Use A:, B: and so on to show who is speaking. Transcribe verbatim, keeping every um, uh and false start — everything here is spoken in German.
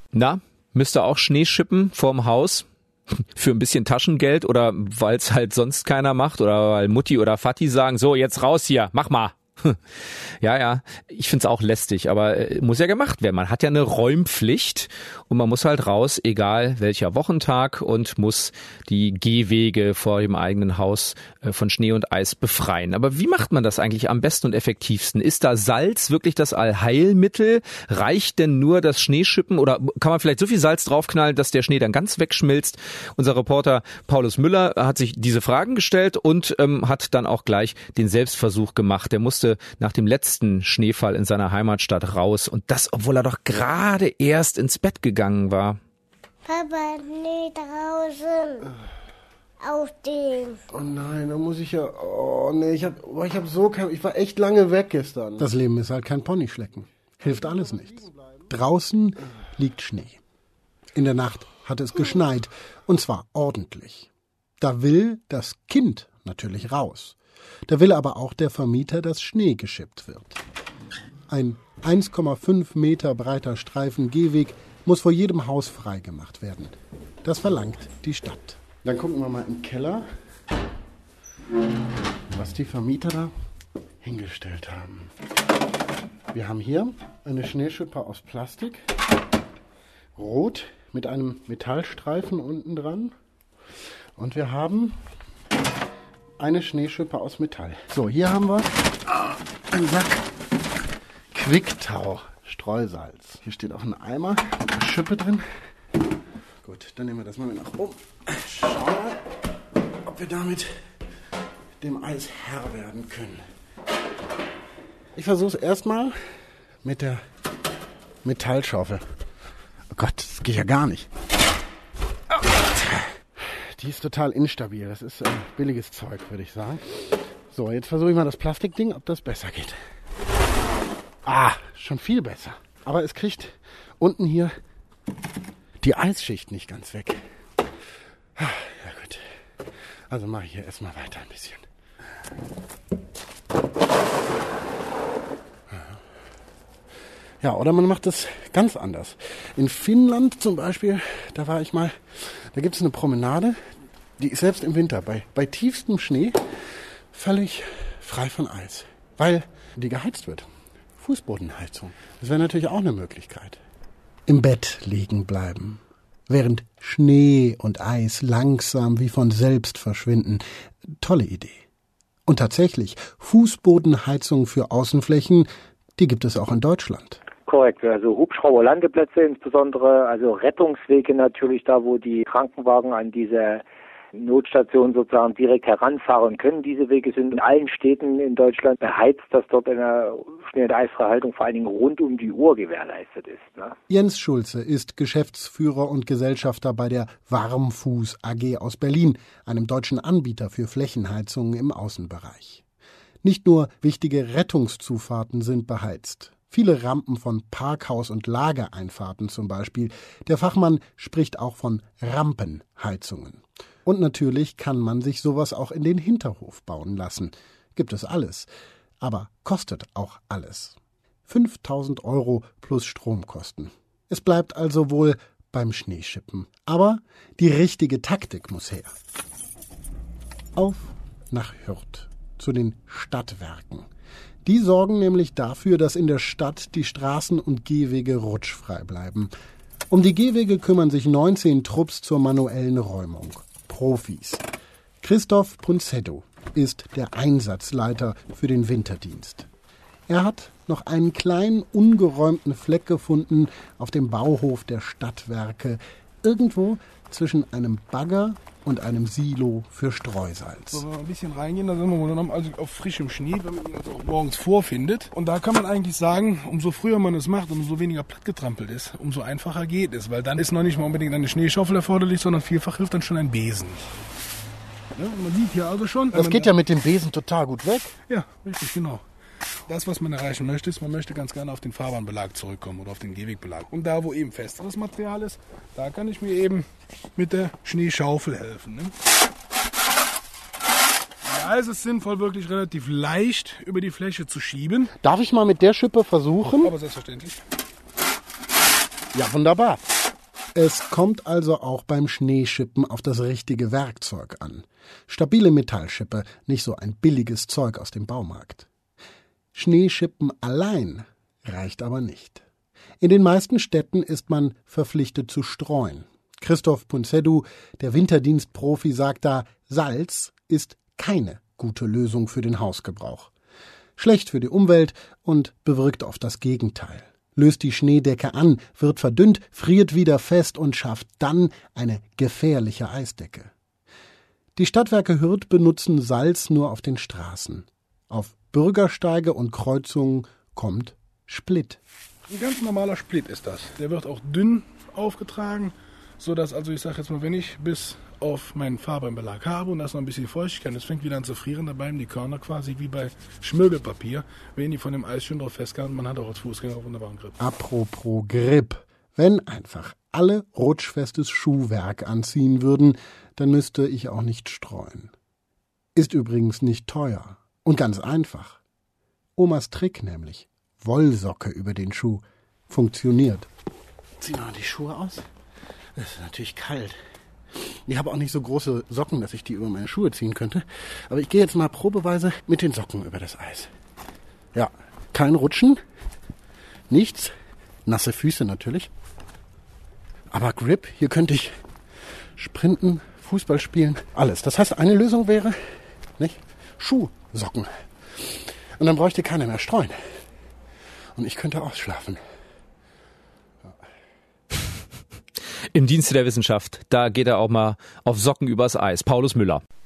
A: Na, müsst ihr auch Schnee schippen vorm Haus? Für ein bisschen Taschengeld oder weil es halt sonst keiner macht oder weil Mutti oder Vati sagen, so jetzt raus hier, mach mal. Ja, ja, ich find's auch lästig, aber äh, muss ja gemacht werden. Man hat ja eine Räumpflicht und man muss halt raus, egal welcher Wochentag, und muss die Gehwege vor dem eigenen Haus äh, von Schnee und Eis befreien. Aber wie macht man das eigentlich am besten und effektivsten? Ist da Salz wirklich das Allheilmittel? Reicht denn nur das Schneeschippen oder kann man vielleicht so viel Salz draufknallen, dass der Schnee dann ganz wegschmilzt? Unser Reporter Paulus Müller hat sich diese Fragen gestellt und ähm, hat dann auch gleich den Selbstversuch gemacht. Der musste nach dem letzten Schneefall in seiner Heimatstadt raus. Und das, obwohl er doch gerade erst ins Bett gegangen war.
B: Papa, nee, draußen. Auf dem.
C: Oh nein, da muss ich ja... Oh nee, ich hab, oh, ich hab so kein... Ich war echt lange weg gestern.
D: Das Leben ist halt kein Ponyschlecken. Hilft alles nichts. Draußen liegt Schnee. In der Nacht hat es geschneit. Und zwar ordentlich. Da will das Kind natürlich raus. Da will aber auch der Vermieter, dass Schnee geschippt wird. Ein eins Komma fünf Meter breiter Streifen Gehweg muss vor jedem Haus freigemacht werden. Das verlangt die Stadt.
C: Dann gucken wir mal im Keller, was die Vermieter da hingestellt haben. Wir haben hier eine Schneeschippe aus Plastik, rot mit einem Metallstreifen unten dran. Und wir haben eine Schneeschippe aus Metall. So, hier haben wir einen Sack Quicktau Streusalz. Hier steht auch ein Eimer mit einer Schippe drin. Gut, dann nehmen wir das mal mit nach oben. Schauen wir mal, ob wir damit dem Eis Herr werden können. Ich versuche es erstmal mit der Metallschaufel. Oh Gott, das geht ja gar nicht. Oh Gott. Die ist total instabil. Das ist äh, billiges Zeug, würde ich sagen. So, jetzt versuche ich mal das Plastikding, ob das besser geht. Ah, schon viel besser. Aber es kriegt unten hier die Eisschicht nicht ganz weg. Ja gut. Also mache ich hier erstmal weiter ein bisschen. Ja, oder man macht das ganz anders. In Finnland zum Beispiel, da war ich mal, da gibt es eine Promenade, die ist selbst im Winter bei, bei tiefstem Schnee völlig frei von Eis, weil die geheizt wird. Fußbodenheizung. Das wäre natürlich auch eine Möglichkeit. Im Bett liegen bleiben, während Schnee und Eis langsam wie von selbst verschwinden. Tolle Idee. Und tatsächlich, Fußbodenheizung für Außenflächen, die gibt es auch in Deutschland.
E: Korrekt, also Hubschrauberlandeplätze insbesondere, also Rettungswege natürlich da, wo die Krankenwagen an diese Notstation sozusagen direkt heranfahren können. Diese Wege sind in allen Städten in Deutschland beheizt, dass dort eine Schnee- und Eisfreihaltung vor allen Dingen rund um die Uhr gewährleistet ist. Ne?
D: Jens Schulze ist Geschäftsführer und Gesellschafter bei der Warmfuß A G aus Berlin, einem deutschen Anbieter für Flächenheizungen im Außenbereich. Nicht nur wichtige Rettungszufahrten sind beheizt. Viele Rampen von Parkhaus- und Lagereinfahrten zum Beispiel. Der Fachmann spricht auch von Rampenheizungen. Und natürlich kann man sich sowas auch in den Hinterhof bauen lassen. Gibt es alles. Aber kostet auch alles. fünftausend Euro plus Stromkosten. Es bleibt also wohl beim Schneeschippen. Aber die richtige Taktik muss her. Auf nach Hürth, zu den Stadtwerken. Die sorgen nämlich dafür, dass in der Stadt die Straßen und Gehwege rutschfrei bleiben. Um die Gehwege kümmern sich neunzehn Trupps zur manuellen Räumung. Profis. Christoph Punzetto ist der Einsatzleiter für den Winterdienst. Er hat noch einen kleinen, ungeräumten Fleck gefunden auf dem Bauhof der Stadtwerke, irgendwo zwischen einem Bagger und einem Silo für Streusalz.
F: So, wenn wir ein bisschen reingehen, da sind wir dann also auf frischem Schnee, wenn man ihn also auch morgens vorfindet. Und da kann man eigentlich sagen, umso früher man es macht, umso weniger plattgetrampelt ist, umso einfacher geht es. Weil dann ist noch nicht mal unbedingt eine Schneeschaufel erforderlich, sondern vielfach hilft dann schon ein Besen. Ja, man sieht hier also schon...
C: Das geht ja mit dem Besen total gut weg.
F: Ja, richtig, genau. Das, was man erreichen möchte, ist, man möchte ganz gerne auf den Fahrbahnbelag zurückkommen oder auf den Gehwegbelag. Und da, wo eben festeres Material ist, da kann ich mir eben mit der Schneeschaufel helfen. Ne? Da ist es sinnvoll, wirklich relativ leicht über die Fläche zu schieben.
C: Darf ich mal mit der Schippe versuchen?
F: Aber selbstverständlich.
C: Ja, wunderbar.
D: Es kommt also auch beim Schneeschippen auf das richtige Werkzeug an. Stabile Metallschippe, nicht so ein billiges Zeug aus dem Baumarkt. Schneeschippen allein reicht aber nicht. In den meisten Städten ist man verpflichtet zu streuen. Christoph Punzedu, der Winterdienstprofi, sagt da, Salz ist keine gute Lösung für den Hausgebrauch. Schlecht für die Umwelt und bewirkt oft das Gegenteil. Löst die Schneedecke an, wird verdünnt, friert wieder fest und schafft dann eine gefährliche Eisdecke. Die Stadtwerke Hürth benutzen Salz nur auf den Straßen. Auf Bürgersteige und Kreuzungen kommt Split.
F: Ein ganz normaler Split ist das. Der wird auch dünn aufgetragen, sodass, also ich sage jetzt mal, wenn ich bis auf meinen Farbenbelag habe und da ist noch ein bisschen Feuchtigkeit, das fängt wieder an zu frieren, da bleiben die Körner quasi wie bei Schmirgelpapier, werden die von dem Eis schön drauf festgehalten. Man hat auch als Fußgänger einen wunderbaren Grip.
D: Apropos Grip. Wenn einfach alle rutschfestes Schuhwerk anziehen würden, dann müsste ich auch nicht streuen. Ist übrigens nicht teuer und ganz einfach. Omas Trick nämlich. Wollsocke über den Schuh. Funktioniert.
C: Zieh mal die Schuhe aus. Das ist natürlich kalt. Ich habe auch nicht so große Socken, dass ich die über meine Schuhe ziehen könnte. Aber ich gehe jetzt mal probeweise mit den Socken über das Eis. Ja, kein Rutschen. Nichts. Nasse Füße natürlich. Aber Grip, hier könnte ich sprinten, Fußball spielen, alles. Das heißt, eine Lösung wäre, nicht? Schuhsocken. Und dann bräuchte keiner mehr streuen. Und ich könnte ausschlafen.
A: Im Dienste der Wissenschaft, da geht er auch mal auf Socken übers Eis. Paulus Müller.